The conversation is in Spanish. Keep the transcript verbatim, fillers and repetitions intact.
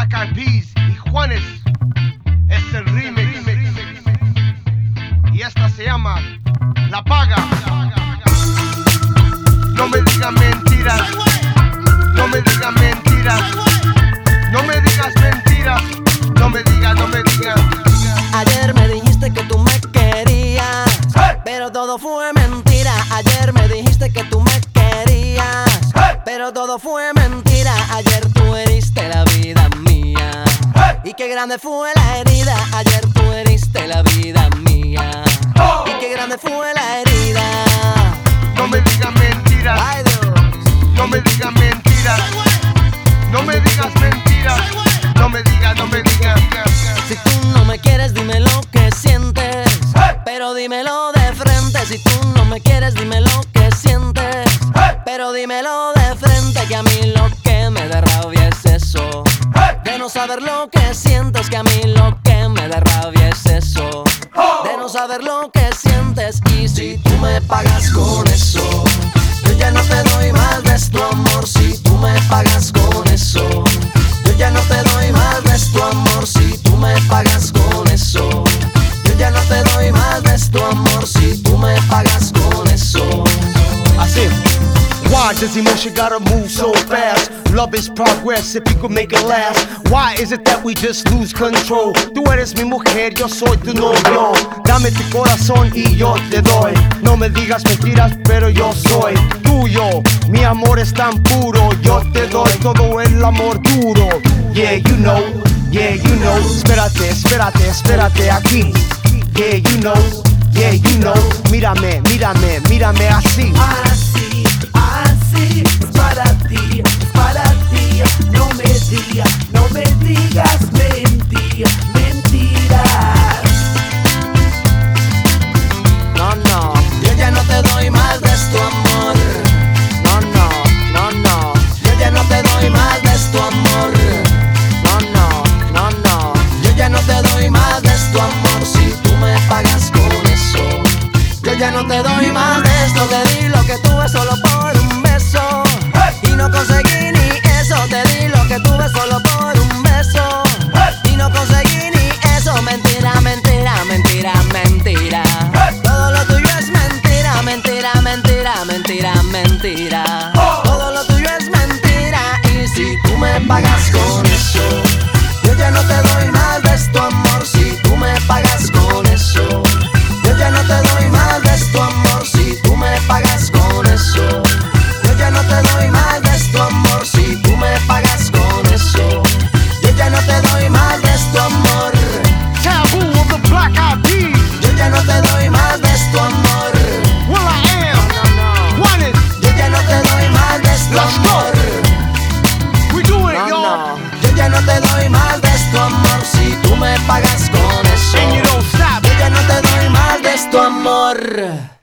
Black Eyed Peas y Juanes. Es el remix. Y esta se llama La Paga. No me digas mentiras. No me digas mentiras. No me digas mentiras. No me digas, no me digas. Ayer me dijiste que tú me querías, hey, pero todo fue mentira. Ayer me dijiste que tú me querías, hey, pero todo fue mentira. Ayer tú heriste la vida mía, hey, y qué grande fue la herida. Ayer tú heriste la vida mía, oh, y qué grande fue la herida. No me digas mentiras. Ay, Dios. No me digas mentiras. No me digas mentiras. No me digas, no me digas. Si tú no me quieres, dime lo que sientes, hey, pero dímelo de frente. Si tú no me quieres, dime lo que sientes, hey, pero dímelo de frente. Que a mí lo que me da rabia es eso, hey, de no saber lo que sientes. Que a mí lo que me da rabia es eso, oh, de no saber lo que sientes. Y si tú me pagas con eso, yo ya no te doy más de tu amor. Si tú me pagas con eso, yo ya no te doy más de tu amor. Si tú me pagas con eso, yo ya no te doy más de tu amor. Si tú me pagas con eso. Así. Why does emotion gotta move so fast? Love is progress if you could make it last. Why is it that we just lose control? Tú eres mi mujer, yo soy tu novio. Dame tu corazón y yo te doy. No me digas mentiras, pero yo soy tuyo. Mi amor es tan puro, yo te doy todo el amor duro. Yeah, you know, yeah, you know. Espérate, espérate, espérate aquí. Yeah, you know, yeah, you know. Mírame, mírame, mírame así. Así, así, es para ti, es para ti. No me digas, no me digas mentiras, mentiras. No, no, yo ya no te doy más de tu amor. No, no, no, no, yo ya no te doy más de tu amor. No, no, no, no, yo ya no te doy más de tu amor. Si tú me pagas con eso, yo ya no te doy más de esto. Te di lo que tuve solo por un beso, hey, y no conseguí ni eso. Te di lo que tuve solo por un beso, hey, y no conseguí ni eso. Mentira, mentira, mentira, mentira, hey, todo lo tuyo es mentira, mentira, mentira, mentira, mentira, oh, todo lo tuyo es mentira. Y si tú me pagas con eso, yo ya no te doy más de tu amor. Si tú me pagas con eso, yo ya no te doy más de tu amor. Si tú me pagas con eso, yo ya no te doy más de tu amor. Si tú me pagas con eso, yo ya no te doy más de tu amor. Taboo of the Black Eyed Peas. Yo ya no te doy más de tu amor. Well, I am. No, no, no. Juanes. Yo ya no te doy más de tu Let's go. amor. We do it, No, y'all. no, yo ya no te doy más de tu amor. Si tú me pagas con eso, And you don't stop. yo ya no te doy más de tu amor.